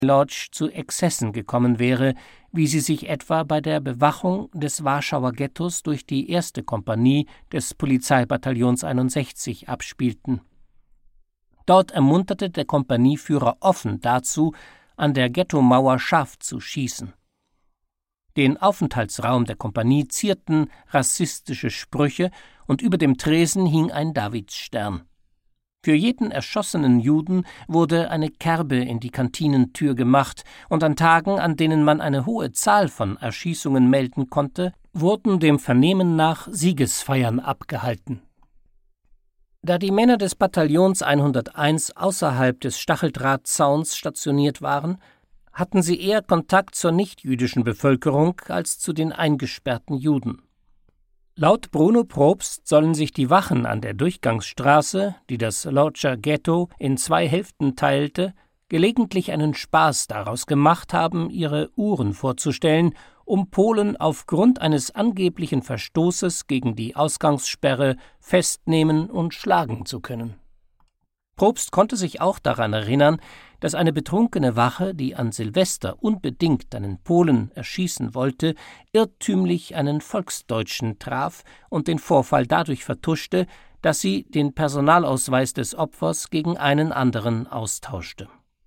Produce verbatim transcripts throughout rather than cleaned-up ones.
Lodz zu Exzessen gekommen wäre, wie sie sich etwa bei der Bewachung des Warschauer Ghettos durch die erste Kompanie des Polizeibataillons einundsechzig abspielten. Dort ermunterte der Kompanieführer offen dazu, an der Ghettomauer scharf zu schießen. Den Aufenthaltsraum der Kompanie zierten rassistische Sprüche und über dem Tresen hing ein Davidsstern. Für jeden erschossenen Juden wurde eine Kerbe in die Kantinentür gemacht, und an Tagen, an denen man eine hohe Zahl von Erschießungen melden konnte, wurden dem Vernehmen nach Siegesfeiern abgehalten. Da die Männer des Bataillons hunderteins außerhalb des Stacheldrahtzauns stationiert waren, hatten sie eher Kontakt zur nichtjüdischen Bevölkerung als zu den eingesperrten Juden. Laut Bruno Probst sollen sich die Wachen an der Durchgangsstraße, die das Lodzer Ghetto in zwei Hälften teilte, gelegentlich einen Spaß daraus gemacht haben, ihre Uhren vorzustellen, um Polen aufgrund eines angeblichen Verstoßes gegen die Ausgangssperre festnehmen und schlagen zu können. Probst konnte sich auch daran erinnern, dass eine betrunkene Wache, die an Silvester unbedingt einen Polen erschießen wollte, irrtümlich einen Volksdeutschen traf und den Vorfall dadurch vertuschte, dass sie den Personalausweis des Opfers gegen einen anderen austauschte.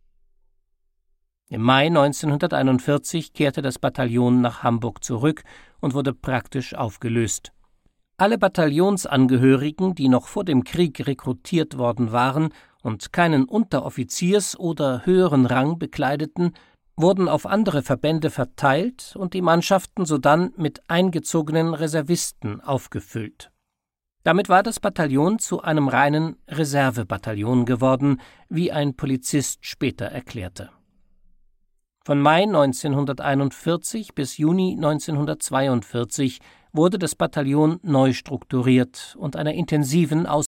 Im Mai neunzehnhunderteinundvierzig kehrte das Bataillon nach Hamburg zurück und wurde praktisch aufgelöst. Alle Bataillonsangehörigen, die noch vor dem Krieg rekrutiert worden waren und keinen Unteroffiziers- oder höheren Rang bekleideten, wurden auf andere Verbände verteilt und die Mannschaften sodann mit eingezogenen Reservisten aufgefüllt. Damit war das Bataillon zu einem reinen Reservebataillon geworden, wie ein Polizist später erklärte. Von Mai neunzehnhunderteinundvierzig bis Juni neunzehnhundertzweiundvierzig wurde das Bataillon neu strukturiert und einer intensiven Aus